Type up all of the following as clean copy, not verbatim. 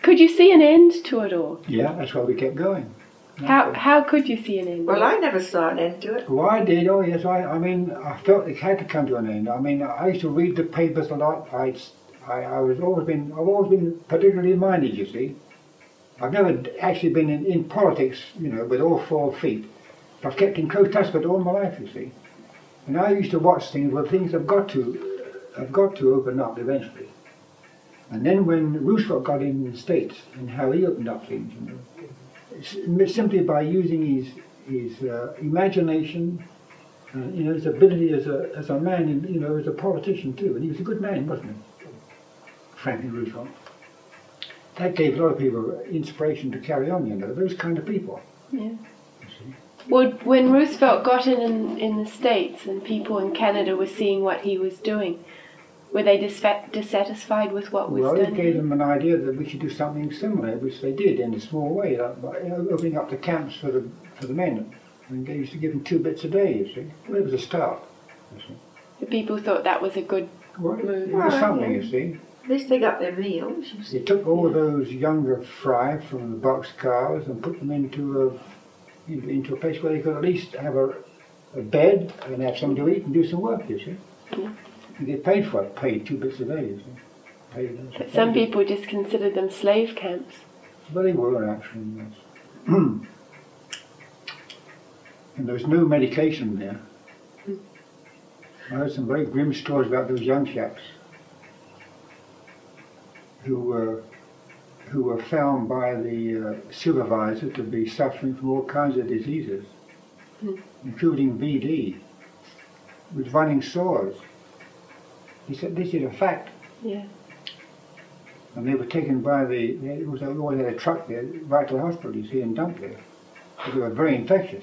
Could you see an end to it all? Yeah, that's why we kept going. How could you see an end? Well, I never saw an end to it. Well, I did. Oh, yes. I mean, I felt it had to come to an end. I mean, I used to read the papers a lot. I've always been politically minded. You see, I've never actually been in politics, with all 4 feet. I've kept in close touch with it all my life. You see, and I used to watch things where things have got to open up eventually. And then when Roosevelt got in the States and how he opened up things, simply by using his imagination, his ability as a man, and as a politician too. And he was a good man, wasn't he, Franklin Roosevelt? That gave a lot of people inspiration to carry on. Those kind of people. Yeah. Well, when Roosevelt got in the States and people in Canada were seeing what he was doing, were they dissatisfied with what was done? Well, it gave them an idea that we should do something similar, which they did in a small way, by opening up the camps for the men. And they used to give them 2 bits a day, you see. Well, it was a start, you see. The people thought that was a good move. It was something, you see. At least they got their meals. They took all those younger fry from the boxcars and put them into a place where they could at least have a bed and have something to eat and do some work, you see. Yeah. And they paid for it, paid 2 bits a day, you see. But some people just considered them slave camps. Well, they were actually, yes. And there was no medication there. I heard some very grim stories about those young chaps who were found by the supervisor to be suffering from all kinds of diseases, including VD, with running sores. He said, this is a fact. Yeah. And they were taken by they always had a truck there, right to the hospital, you see, and dumped there. But they were very infectious.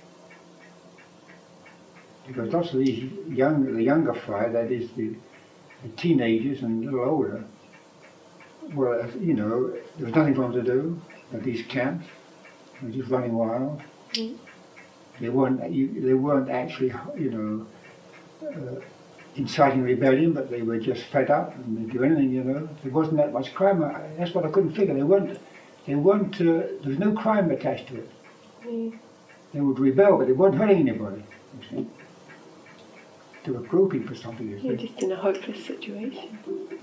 Because lots of these the younger fry, that is the teenagers and a little older, well, there was nothing for them to do at these camps. They were just running wild. Mm. They weren't actually, inciting rebellion, but they were just fed up and they'd do anything, There wasn't that much crime. That's what I couldn't figure. There was no crime attached to it. Mm. They would rebel, but they weren't hurting anybody, you see. They were groping for something, you see. You're just in a hopeless situation.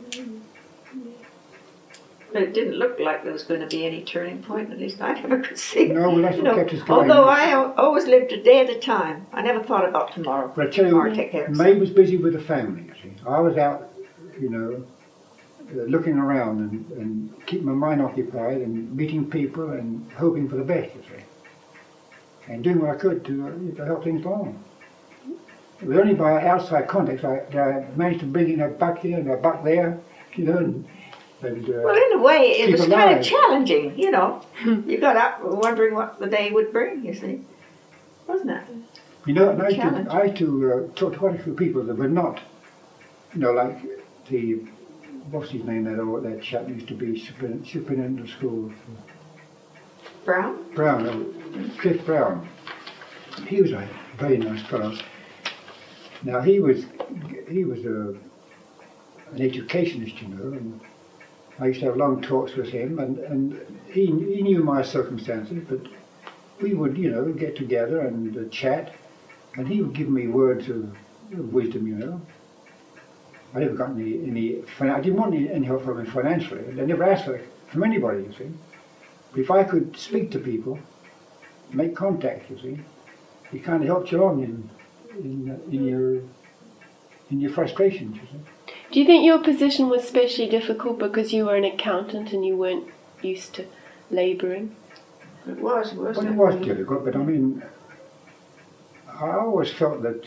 But it didn't look like there was going to be any turning point, at least I never could see. No, well, that's what kept us going. Although I always lived a day at a time. I never thought about tomorrow. But I tell you, May was busy with the family, you see. I was out, looking around and keeping my mind occupied and meeting people and hoping for the best, you see. And doing what I could to help things along. It was only by outside contacts that I managed to bring in a buck here and a buck there, and well, in a way, it was kind of challenging, You got up wondering what the day would bring, you see. Wasn't it? I used to talk to quite a few people that were not, like what's his name, that chap used to be superintendent of school. Brown? Cliff Brown. He was a very nice fellow. Now, he was an educationist, and I used to have long talks with him, and he knew my circumstances, but we would, get together and chat, and he would give me words of wisdom, I never got any I didn't want any help from him financially. I never asked for it from anybody, you see. But if I could speak to people, make contact, you see, it kind of helped you along in your frustrations, you see. Do you think your position was especially difficult because you were an accountant and you weren't used to labouring? It was, wasn't it? Well, it was difficult, but I mean, I always felt that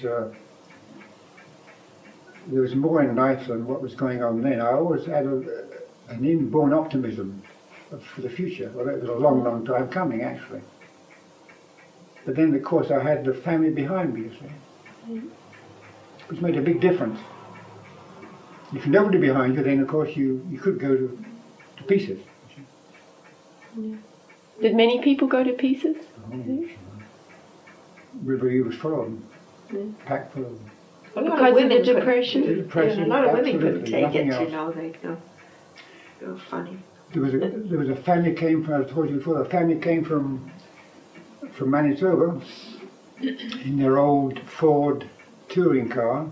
there was more in life than what was going on then. I always had an inborn optimism for the future. Well, it was a long, long time coming, actually. But then, of course, I had the family behind me, you see, which made a big difference. If you nobody behind you, then of course you could go to pieces. Yeah. Did many people go to pieces? Oh, Riverview was full of them, packed full of them. Because of the depression? A lot of women couldn't take it, they'd go funny. there was a family came from, I told you before, a family came from Manitoba in their old Ford touring car,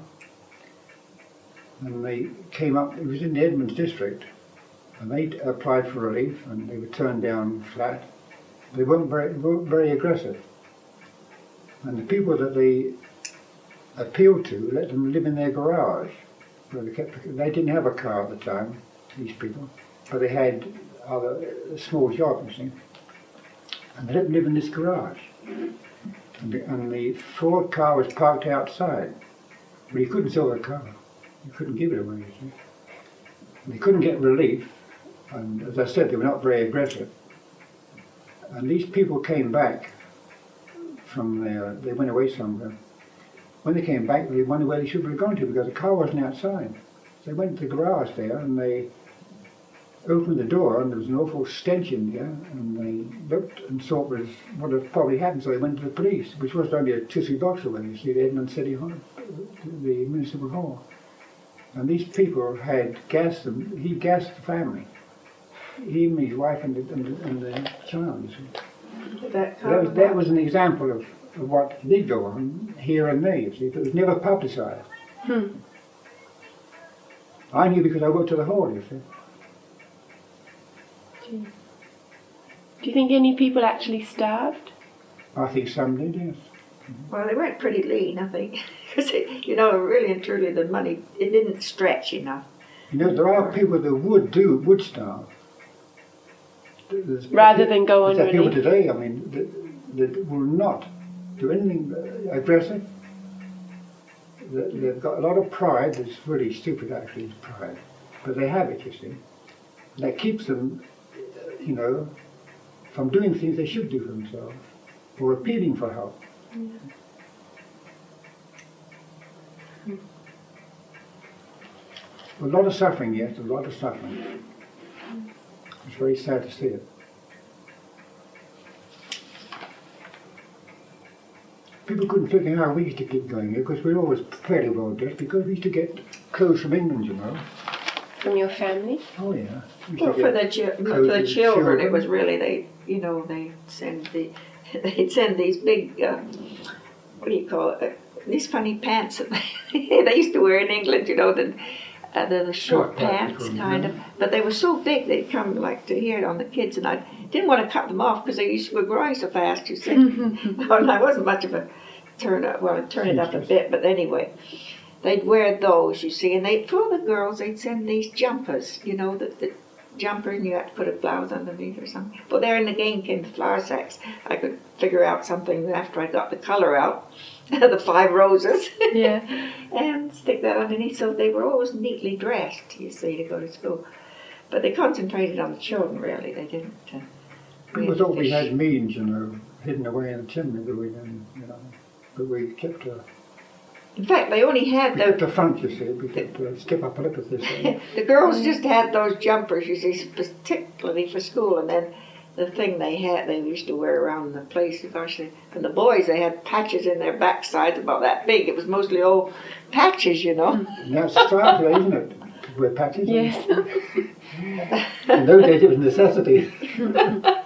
and they came up, it was in the Edmonds district, and they applied for relief, and they were turned down flat. They weren't very aggressive. And the people that they appealed to let them live in their garage. Where they didn't have a car at the time, these people, but they had other small jobs, you see. And they let them live in this garage. And the Ford car was parked outside. But he couldn't sell the car. He couldn't give it away, you see. And they couldn't get relief. And as I said, they were not very aggressive. And these people came back from there. They went away somewhere. When they came back, they wondered where they should have gone to because the car wasn't outside. So they went to the garage there and they opened the door and there was an awful stench in there, and they looked and saw what had probably happened, so they went to the police, which was only a 2-3 blocks away, you see, the Edmonds City Hall, the municipal hall. And these people had gassed them. He gassed the family. He and his wife and the child, you see. That was an example of what did go on here and there, you see, but it was never publicised. I knew because I worked at the hall, you see. Do you think any people actually starved? I think some did, yes. Well, they weren't pretty lean, I think. Because, you know, really and truly the money, it didn't stretch enough. You know, there are people that would starve. Rather than go on relief. There are people relief. today, I mean, that will not do anything aggressive. They've got a lot of pride. That's really stupid, actually, is pride. But they have it, you see. And that keeps them, you know, from doing things they should do for themselves, or appealing for help. A lot of suffering, yes, a lot of suffering. It's very sad to see it. People couldn't figure out how we used to keep going here, because we were always fairly well dressed, because we used to get clothes from England, you know. From your family? Oh yeah. Well, for the children, it was really they'd send these big what do you call it? These funny pants that they used to wear in England, you know, the short pants kind of. But they were so big they'd come like to here on the kids, and I didn't want to cut them off because they were growing so fast. You see, and I wasn't much of a turn it up a bit, but anyway. They'd wear those, you see, and for the girls, they'd send these jumpers, you know, the jumper, and you had to put a blouse underneath or something. But there in the game came the flour sacks. I could figure out something after I got the colour out, the 5 roses, yeah, and stick that underneath. So they were always neatly dressed, you see, to go to school. But they concentrated on the children, really. They didn't. People thought we had means, you know, hidden away in the chimney, but we didn't, you know. But we kept in fact, they only had the front, you see. We could skip up a little bit this. The girls just had those jumpers, you see, particularly for school, and then the thing they used to wear around the place. Gosh, and the boys, they had patches in their backsides about that big. It was mostly all patches, you know. And that's the style today, isn't it? To wear patches. Yes. In those days, it was a necessity.